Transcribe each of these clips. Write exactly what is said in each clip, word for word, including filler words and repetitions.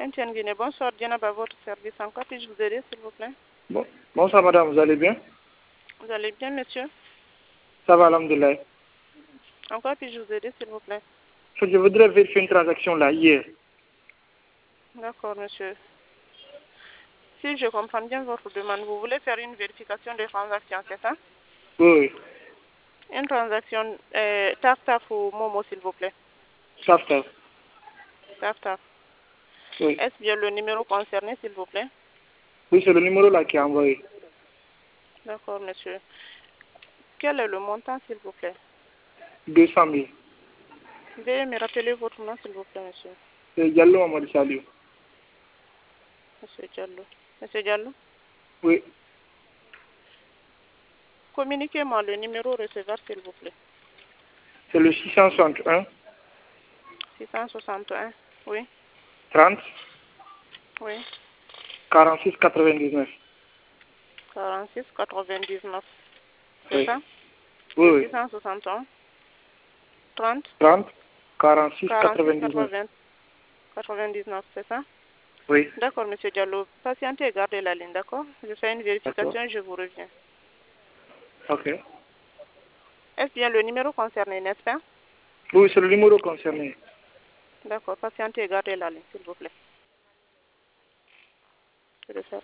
Etienne Guinée, bonsoir. Diana, à votre service. En quoi puis-je vous aider, s'il vous plaît? Bon. Bonsoir madame, vous allez bien? Vous allez bien, monsieur? Ça va, alhamdoulilah. En quoi puis-je vous aider, s'il vous plaît? Je voudrais vérifier une transaction là, hier. D'accord, monsieur. Si je comprends bien votre demande, vous voulez faire une vérification des transactions, c'est ça? Oui, Une transaction euh, Taf Taf ou Momo, s'il vous plaît? Taf Taf. Taf Taf. Oui. Est-ce bien le numéro concerné, s'il vous plaît? Oui, c'est le numéro là qui est envoyé. D'accord, monsieur. Quel est le montant, s'il vous plaît? deux cent mille. Veuillez me rappeler votre nom, s'il vous plaît, monsieur. C'est Diallo Amadou Saliou. Monsieur Diallo. Monsieur Diallo? Oui. Communiquez-moi le numéro receveur, s'il vous plaît. C'est le six cent soixante et un. six cent soixante et un. Oui. trente. Oui. quarante-six quatre-vingt-dix-neuf. quarante-six quatre-vingt-dix-neuf. C'est Oui. ça? Oui, Le oui. six cent soixante et un. trente. trente. quarante-six quarante-six quatre-vingt-dix-neuf. quatre-vingt-dix-neuf, c'est ça? Oui. D'accord, monsieur Diallo. Patientez et gardez la ligne, d'accord? Je fais une D'accord. vérification et je vous reviens. Ok. Est-ce bien le numéro concerné, n'est-ce pas? Oui, c'est le numéro concerné. D'accord, patientez et gardez la ligne, s'il vous plaît. Je le fais.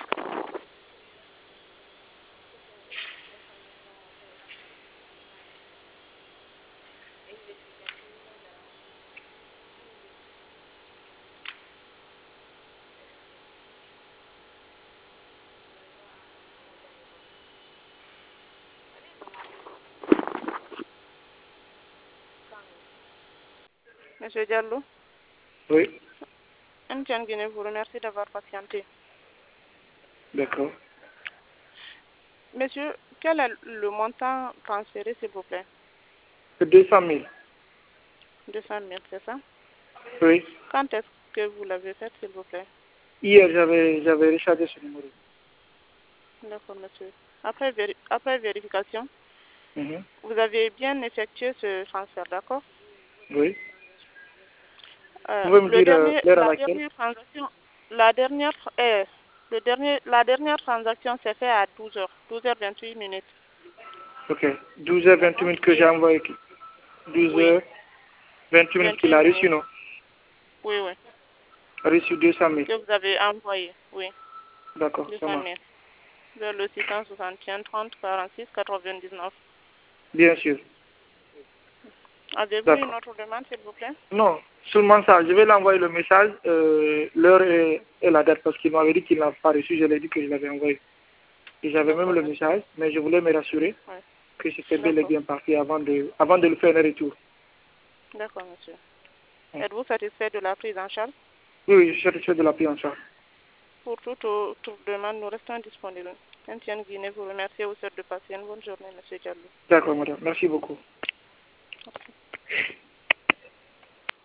Monsieur Diallo, Oui. Etienne Guinée vous remercie d'avoir patienté. D'accord. Monsieur, quel est le montant transféré, s'il vous plaît? C'est deux cent mille. deux cent mille, c'est ça? Oui. Quand est-ce que vous l'avez fait, s'il vous plaît? Hier, j'avais j'avais rechargé ce numéro. D'accord, monsieur. Après, véri après vérification, Mhm. vous avez bien effectué ce transfert, d'accord? Oui. Euh, Vous pouvez me le dire euh, dernier, l'heure à la laquelle? dernière transaction, la dernière, euh, le dernier, la dernière transaction s'est faite à douze heures, douze heures vingt-huit minutes. Ok. douze heures vingt-huit D'accord? minutes que j'ai envoyé. douze Oui, heures vingt-huit minutes qu'il vingt-huit a minutes. reçu, non? Oui, oui. Reçu deux cent mille. Que vous avez envoyé, oui, D'accord, deux ça cent marche. mille. Vers le six cent soixante et un trente quarante-six quatre-vingt-dix-neuf. Bien sûr. Avez-vous une D'accord. autre demande, s'il vous plaît? Non, seulement ça. Je vais l'envoyer le message, euh, l'heure et, et la date, parce qu'il m'avait dit qu'il n'a pas reçu. Je l'ai dit que je l'avais envoyé. Et j'avais même D'accord, le monsieur. message, mais je voulais me rassurer Oui. que c'était bel et D'accord. bien parti avant de, avant de le faire un retour. D'accord, monsieur. Oui, Êtes-vous satisfait de la prise en charge? oui, je suis satisfait de la prise en charge. Pour toute autre demande, nous restons disponibles. Etienne Guinée vous remercie au souhaite de passer une bonne journée, monsieur Diallo. D'accord, madame. Merci beaucoup.